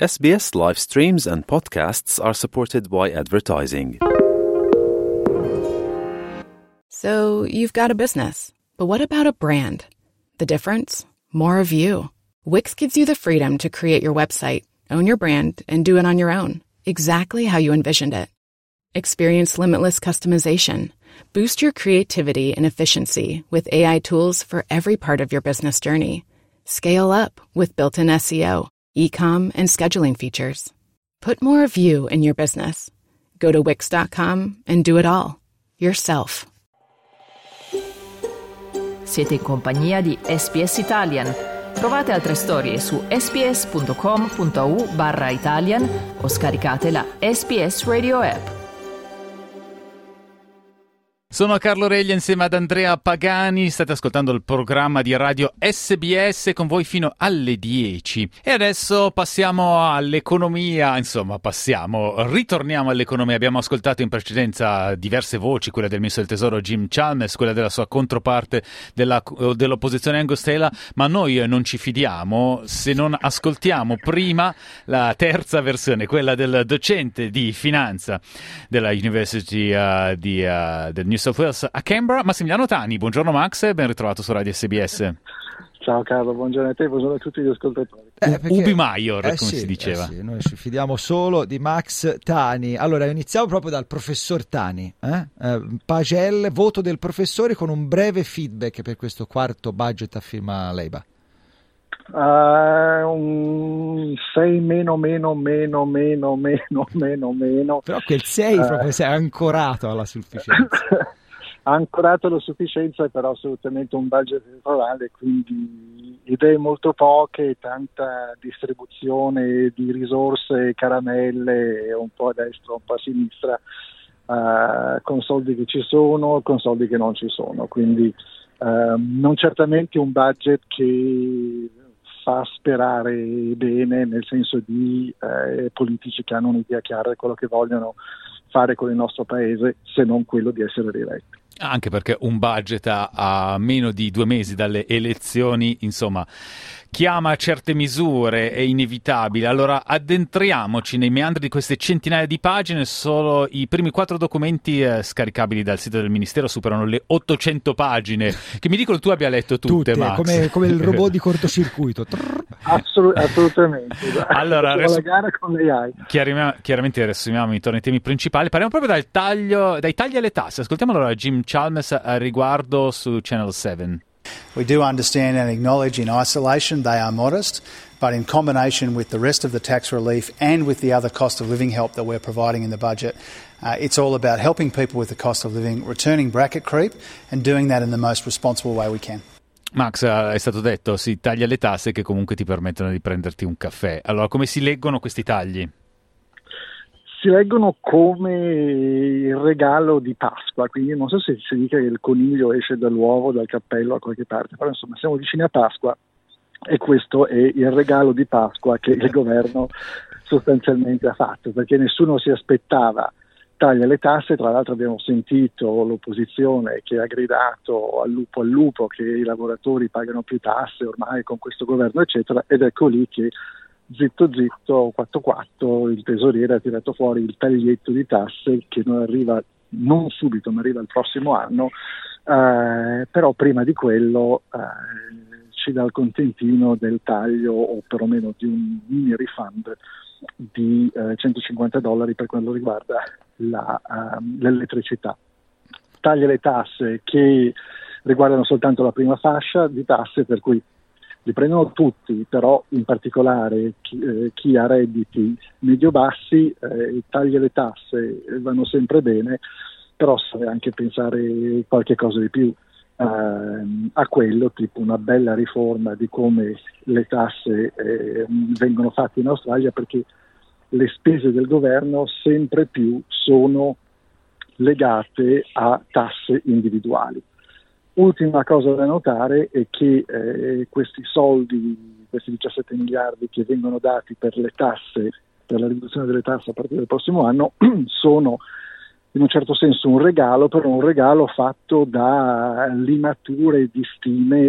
SBS live streams and podcasts are supported by advertising. So you've got a business, but what about a brand? The difference? More of you. Wix gives you the freedom to create your website, own your brand, and do it on your own, exactly how you envisioned it. Experience limitless customization. Boost your creativity and efficiency with AI tools for every part of your business journey. Scale up with built-in SEO, e-com, and scheduling features. Put more of you in your business. Go to Wix.com and do it all. Yourself. Siete in compagnia di SBS Italian. Trovate altre storie su sbs.com.au/Italian o scaricate la SBS Radio app. Sono Carlo Reglia insieme ad Andrea Pagani, state ascoltando il programma di radio SBS con voi fino alle 10. E adesso passiamo all'economia, ritorniamo all'economia. Abbiamo ascoltato in precedenza diverse voci, quella del ministro del tesoro Jim Chalmers, quella della sua controparte dell'opposizione Angus Taylor, ma noi non ci fidiamo se non ascoltiamo prima la terza versione, quella del docente di finanza della University del New South Wales a Canberra, Massimiliano Tani. Buongiorno Max e ben ritrovato su Radio SBS. Ciao Carlo, buongiorno a te, buongiorno a tutti gli ascoltatori. Ubi Maior, come si diceva. Noi ci fidiamo solo di Max Tani. Allora, iniziamo proprio dal professor Tani. Pagelle, voto del professore con un breve feedback per questo quarto budget a firma Labour. Un 6 meno. Però quel 6 proprio sei ancorato alla sufficienza. Ancorato alla sufficienza, però assolutamente un budget elettorale, quindi idee molto poche, tanta distribuzione di risorse, caramelle, un po' a destra, un po' a sinistra, con soldi che ci sono, con soldi che non ci sono, quindi non certamente un budget che fa sperare bene, nel senso di politici che hanno un'idea chiara di quello che vogliono fare con il nostro paese, se non quello di essere rieletti. Anche perché un budget a meno di 2 mesi dalle elezioni, insomma, chiama certe misure, è inevitabile. Allora addentriamoci nei meandri di queste centinaia di pagine. Solo i primi 4 documenti scaricabili dal sito del Ministero superano le 800 pagine, che mi dicono tu abbia letto tutte Max. Come il robot di cortocircuito. Assolutamente. Allora, la gara con l'AI. Chiaramente riassumiamo intorno ai temi principali. Parliamo proprio dai tagli alle tasse. Ascoltiamo allora Jim Chalmers a riguardo su Channel 7. We do understand and acknowledge in isolation they are modest, but in combination with the rest of the tax relief and with the other cost of living help that we're providing in the budget, it's all about helping people with the cost of living, returning bracket creep and doing that in the most responsible way we can. Max, è stato detto, si taglia le tasse che comunque ti permettono di prenderti un caffè. Allora, come si leggono questi tagli? Si leggono come il regalo di Pasqua, quindi non so se si dice che il coniglio esce dall'uovo, dal cappello a qualche parte, però insomma siamo vicini a Pasqua e questo è il regalo di Pasqua che il governo sostanzialmente ha fatto, perché nessuno si aspettava taglia le tasse. Tra l'altro abbiamo sentito l'opposizione che ha gridato al lupo che i lavoratori pagano più tasse ormai con questo governo eccetera, ed ecco lì che zitto, quatto, il tesoriere ha tirato fuori il taglietto di tasse che non arriva non subito, ma arriva il prossimo anno, però prima di quello ci dà il contentino del taglio o perlomeno di un mini refund di $150 per quanto riguarda l'elettricità. Taglia le tasse che riguardano soltanto la prima fascia di tasse, per cui li prendono tutti, però in particolare chi ha redditi medio-bassi, taglia le tasse vanno sempre bene, però serve anche pensare qualche cosa di più a quello, tipo una bella riforma di come le tasse vengono fatte in Australia, perché le spese del governo sempre più sono legate a tasse individuali. Ultima cosa da notare è che questi soldi, questi 17 miliardi che vengono dati per le tasse, per la riduzione delle tasse a partire dal prossimo anno, sono in un certo senso un regalo, però un regalo fatto da limature di stime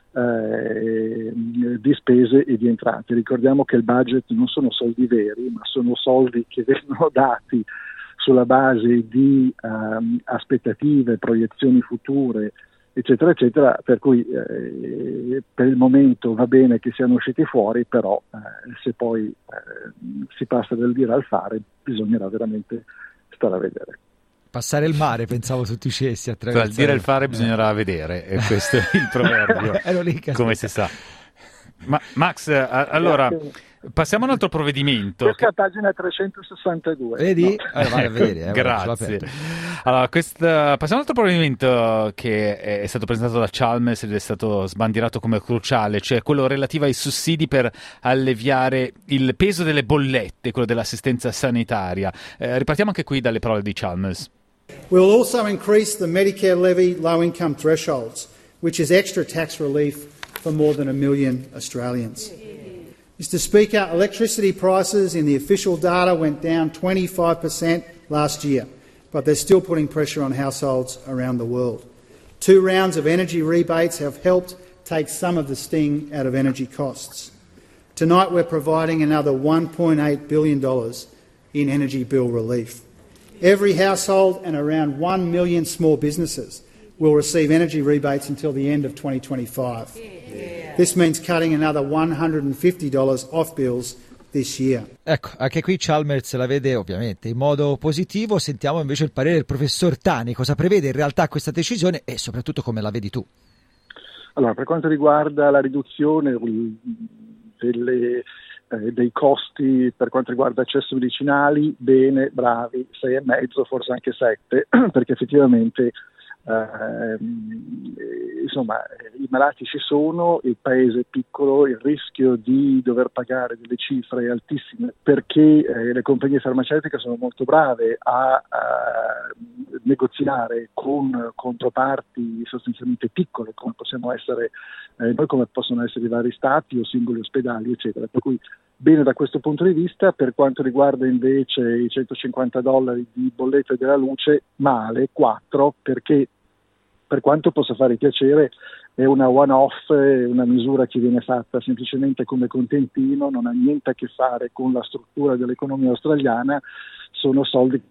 di spese e di entrate. Ricordiamo che il budget non sono soldi veri, ma sono soldi che vengono dati sulla base di aspettative, proiezioni future, eccetera, eccetera, per cui per il momento va bene che siano usciti fuori, però se poi si passa dal dire al fare bisognerà veramente stare a vedere. Passare il mare, pensavo tu dicessi, attraverso... Al dire il fare bisognerà vedere, e questo è il proverbio, Ero lì, come si sa. Ma Max, allora... Passiamo a un altro provvedimento. Questa è a pagina 362. Vedi? No. Allora, vai a vedere. Grazie. Allora, passiamo a un altro provvedimento che è stato presentato da Chalmers ed è stato sbandierato come cruciale, cioè quello relativo ai sussidi per alleviare il peso delle bollette, quello dell'assistenza sanitaria. Ripartiamo anche qui dalle parole di Chalmers. We will also increase the Medicare levy low-income thresholds, which is extra tax relief for more than 1 million Australians. Mr. Speaker, electricity prices in the official data went down 25% last year, but they're still putting pressure on households around the world. 2 rounds of energy rebates have helped take some of the sting out of energy costs. Tonight we're providing another $1.8 billion in energy bill relief. Every household and around 1 million small businesses will receive energy rebates until the end of 2025. This means cutting another $150 off bills this year. Ecco, anche qui Chalmers la vede ovviamente in modo positivo. Sentiamo invece il parere del professor Tani. Cosa prevede in realtà questa decisione e soprattutto come la vedi tu? Allora, per quanto riguarda la riduzione dei costi per quanto riguarda accesso medicinali, bene, bravi, 6,5, forse anche 7, perché effettivamente insomma i malati ci sono, il paese è piccolo, il rischio di dover pagare delle cifre altissime perché le compagnie farmaceutiche sono molto brave a negoziare con controparti sostanzialmente piccole come possiamo essere noi, come possono essere i vari stati o singoli ospedali, eccetera, per cui bene da questo punto di vista. Per quanto riguarda invece i $150 di bolletta della luce, male, 4, perché per quanto possa fare piacere è una one-off, è una misura che viene fatta semplicemente come contentino, non ha niente a che fare con la struttura dell'economia australiana, sono soldi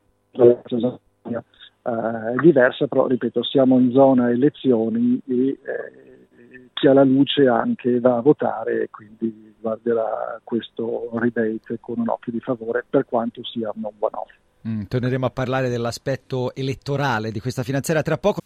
diversa, però ripeto, siamo in zona elezioni e chi ha la luce anche va a votare e quindi guarderà questo rebate con un occhio di favore per quanto sia un one-off. Torneremo a parlare dell'aspetto elettorale di questa finanziaria tra poco.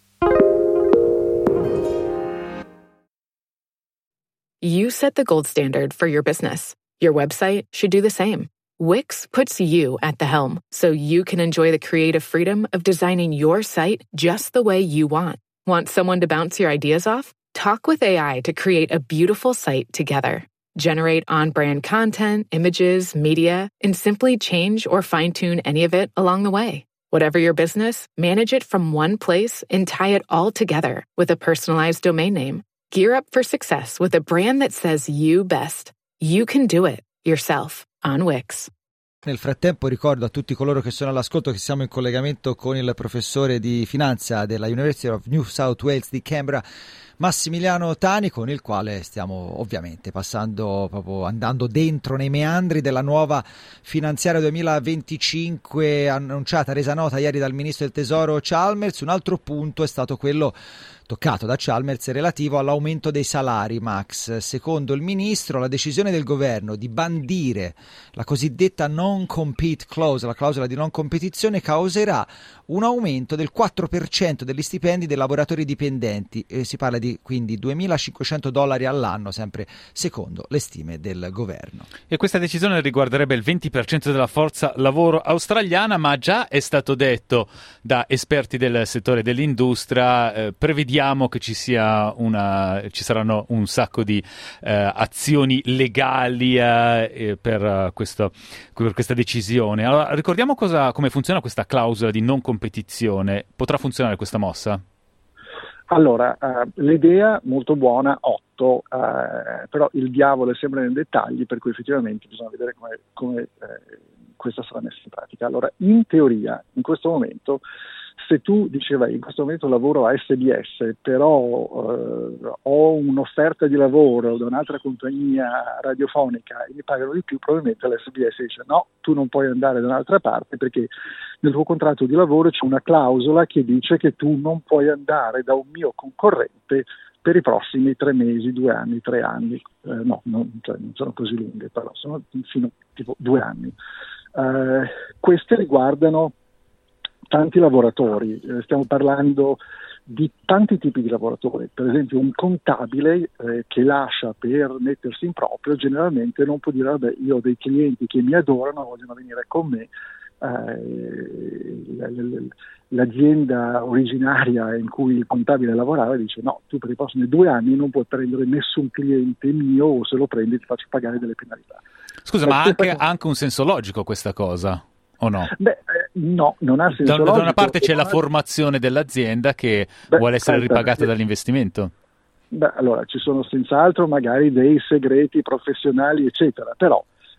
You set the gold standard for your business. Your website should do the same. Wix puts you at the helm so you can enjoy the creative freedom of designing your site just the way you want. Want someone to bounce your ideas off? Talk with AI to create a beautiful site together. Generate on-brand content, images, media, and simply change or fine-tune any of it along the way. Whatever your business, manage it from one place and tie it all together with a personalized domain name. Gear up for success with a brand that says you best. You can do it yourself on Wix. Nel frattempo ricordo a tutti coloro che sono all'ascolto che siamo in collegamento con il professore di finanza della University of New South Wales di Canberra, Massimiliano Tani, con il quale stiamo ovviamente andando dentro nei meandri della nuova finanziaria 2025 annunciata, resa nota ieri dal ministro del Tesoro Chalmers. Un altro punto è stato quello toccato da Chalmers relativo all'aumento dei salari, Max. Secondo il ministro, la decisione del governo di bandire la cosiddetta non-compete clause, la clausola di non competizione, causerà un aumento del 4% degli stipendi dei lavoratori dipendenti. Si parla di quindi $2.500 all'anno, sempre secondo le stime del governo. E questa decisione riguarderebbe il 20% della forza lavoro australiana, ma già è stato detto da esperti del settore dell'industria, prevediamo che ci saranno un sacco di azioni legali per questa decisione. Allora, ricordiamo come funziona questa clausola di non competizione. Potrà funzionare questa mossa? Allora, l'idea molto buona, 8, però il diavolo è sempre nei dettagli, per cui effettivamente bisogna vedere come questa sarà messa in pratica. Allora, in teoria, in questo momento Se tu diceva in questo momento lavoro a SBS, però ho un'offerta di lavoro da un'altra compagnia radiofonica e mi pagano di più, probabilmente l'SBS dice no, tu non puoi andare da un'altra parte perché nel tuo contratto di lavoro c'è una clausola che dice che tu non puoi andare da un mio concorrente per i prossimi 3 mesi, 2 anni, 3 anni. Non sono così lunghe, però sono fino tipo 2 anni. Queste riguardano tanti lavoratori, stiamo parlando di tanti tipi di lavoratori. Per esempio un contabile che lascia per mettersi in proprio generalmente non può dire vabbè, io ho dei clienti che mi adorano, vogliono venire con me, l'azienda originaria in cui il contabile lavorava dice no, tu per i prossimi 2 anni non puoi prendere nessun cliente mio, o se lo prendi ti faccio pagare delle penalità. Scusa, ma ha anche un senso logico questa cosa? O no? No, non ha senso logico. Da una parte c'è la formazione dell'azienda che vuole essere ripagata dall'investimento. Allora, ci sono senz'altro magari dei segreti professionali, eccetera, però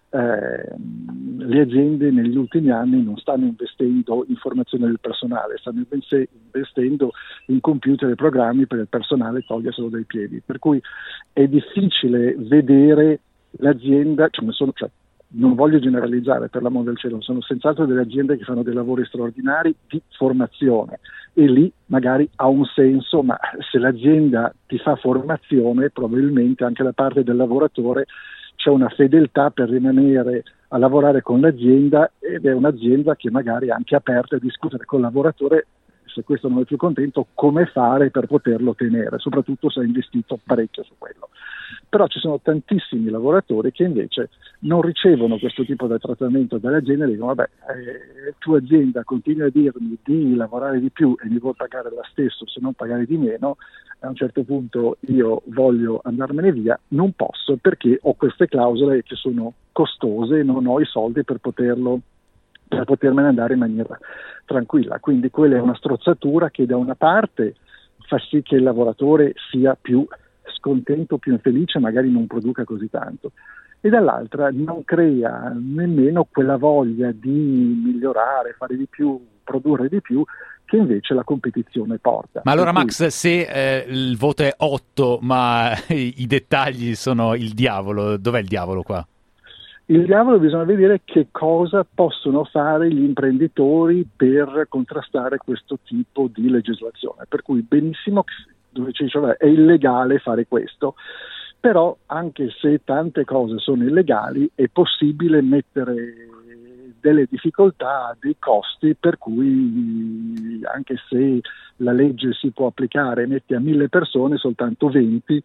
le aziende negli ultimi anni non stanno investendo in formazione del personale, stanno investendo in computer e programmi per il personale toglierselo dai piedi. Per cui è difficile vedere l'azienda, non voglio generalizzare per l'amor del cielo, sono senz'altro delle aziende che fanno dei lavori straordinari di formazione e lì magari ha un senso, ma se l'azienda ti fa formazione probabilmente anche da parte del lavoratore c'è una fedeltà per rimanere a lavorare con l'azienda ed è un'azienda che magari è anche aperta a discutere col lavoratore, se questo non è più contento, come fare per poterlo tenere, soprattutto se ha investito parecchio su quello. Però ci sono tantissimi lavoratori che invece non ricevono questo tipo di trattamento dall'azienda e dicono vabbè, tua azienda continua a dirmi di lavorare di più e mi vuoi pagare lo stesso se non pagare di meno, a un certo punto io voglio andarmene via, non posso perché ho queste clausole che sono costose e non ho i soldi per potermene andare in maniera tranquilla. Quindi quella è una strozzatura che da una parte fa sì che il lavoratore sia più scontento, più infelice, magari non produca così tanto, e dall'altra non crea nemmeno quella voglia di migliorare, fare di più, produrre di più, che invece la competizione porta. Ma allora Max, se il voto è 8 ma i dettagli sono il diavolo, dov'è il diavolo qua? Il diavolo bisogna vedere che cosa possono fare gli imprenditori per contrastare questo tipo di legislazione, per cui benissimo dove ci dice è illegale fare questo, però anche se tante cose sono illegali è possibile mettere delle difficoltà, dei costi, per cui anche se la legge si può applicare, metti a 1000 persone, soltanto 20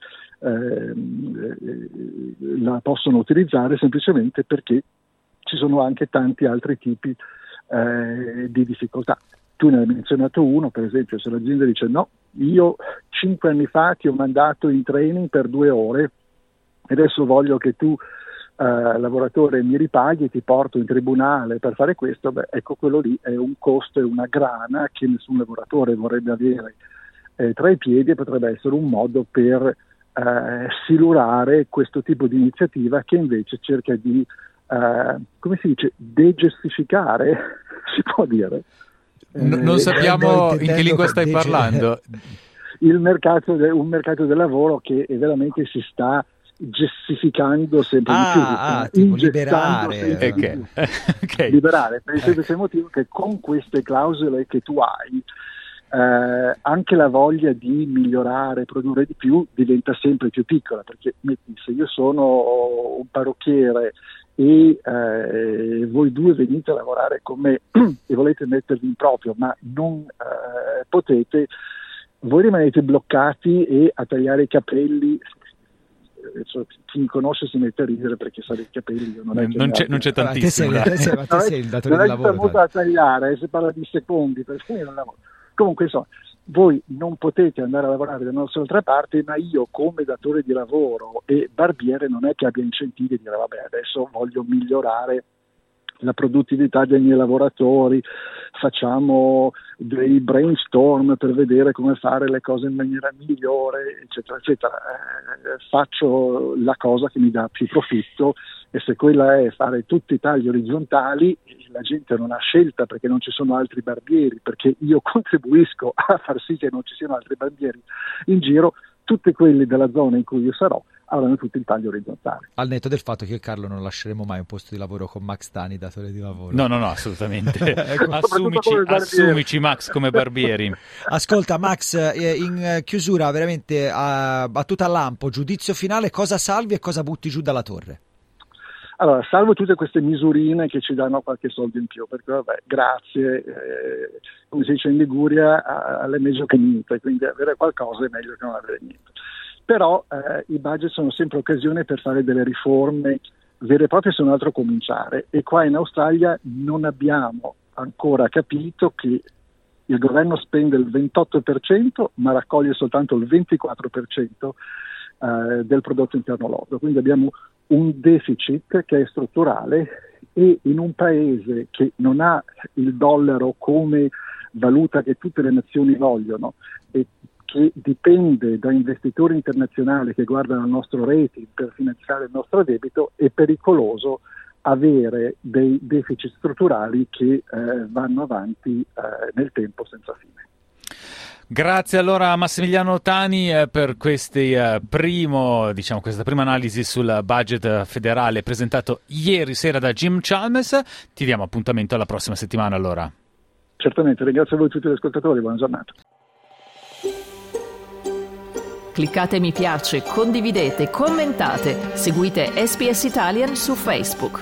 la possono utilizzare semplicemente perché ci sono anche tanti altri tipi di difficoltà. Tu ne hai menzionato uno, per esempio, se l'azienda dice no, io 5 anni fa ti ho mandato in training per 2 ore e adesso voglio che tu lavoratore mi ripaghi e ti porto in tribunale per fare questo, ecco, quello lì è un costo e una grana che nessun lavoratore vorrebbe avere tra i piedi, e potrebbe essere un modo per silurare questo tipo di iniziativa che invece cerca di, come si dice, degestificare, si può dire. Non sappiamo in che lingua stai parlando. Un mercato del lavoro che veramente si sta gessificando sempre di più, tipo liberare. Okay. Liberare per il semplice motivo che con queste clausole che tu hai anche la voglia di migliorare, produrre di più diventa sempre più piccola, perché se io sono un parrucchiere e voi due venite a lavorare con me e volete mettervi in proprio ma non potete, voi rimanete bloccati e a tagliare i capelli. Chi mi conosce si mette a ridere perché sa dei capelli non c'è tantissimo. Te sei il datore di lavoro, molto da tagliare, si parla di secondi perché io non lavoro. Comunque insomma, voi non potete andare a lavorare da un'altra parte, ma io come datore di lavoro e barbiere non è che abbia incentivi di dire vabbè adesso voglio migliorare la produttività dei miei lavoratori, facciamo dei brainstorm per vedere come fare le cose in maniera migliore, eccetera, eccetera. Faccio la cosa che mi dà più profitto e se quella è fare tutti i tagli orizzontali, la gente non ha scelta perché non ci sono altri barbieri, perché io contribuisco a far sì che non ci siano altri barbieri in giro, tutti quelli della zona in cui io sarò avranno tutti il taglio orizzontale. Al netto del fatto che io e Carlo non lasceremo mai un posto di lavoro con Max Tani, datore di lavoro. No, assolutamente. Assumici Max come barbieri. Ascolta Max, in chiusura veramente a tutta lampo, giudizio finale, cosa salvi e cosa butti giù dalla torre? Allora, salvo tutte queste misurine che ci danno qualche soldo in più, perché vabbè, grazie, come si dice in Liguria, alle meglio che niente, quindi avere qualcosa è meglio che non avere niente. Però i budget sono sempre occasione per fare delle riforme vere e proprie se un altro cominciare, e qua in Australia non abbiamo ancora capito che il governo spende il 28% ma raccoglie soltanto il 24% del prodotto interno lordo, quindi abbiamo un deficit che è strutturale, e in un paese che non ha il dollaro come valuta che tutte le nazioni vogliono e che dipende da investitori internazionali che guardano il nostro rating per finanziare il nostro debito, è pericoloso avere dei deficit strutturali che vanno avanti nel tempo senza fine. Grazie allora a Massimiliano Tani per questa prima analisi sul budget federale presentato ieri sera da Jim Chalmers. Ti diamo appuntamento alla prossima settimana allora. Certamente, ringrazio voi tutti gli ascoltatori, buona giornata. Cliccate mi piace, condividete, commentate, seguite SBS Italian su Facebook.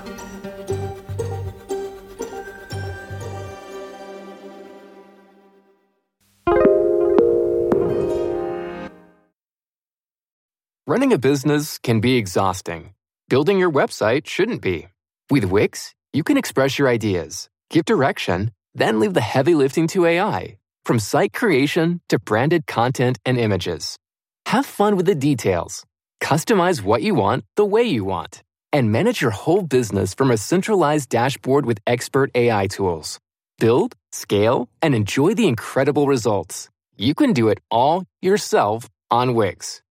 Running a business can be exhausting. Building your website shouldn't be. With Wix, you can express your ideas, give direction, then leave the heavy lifting to AI. From site creation to branded content and images. Have fun with the details. Customize what you want the way you want. And manage your whole business from a centralized dashboard with expert AI tools. Build, scale, and enjoy the incredible results. You can do it all yourself on Wix.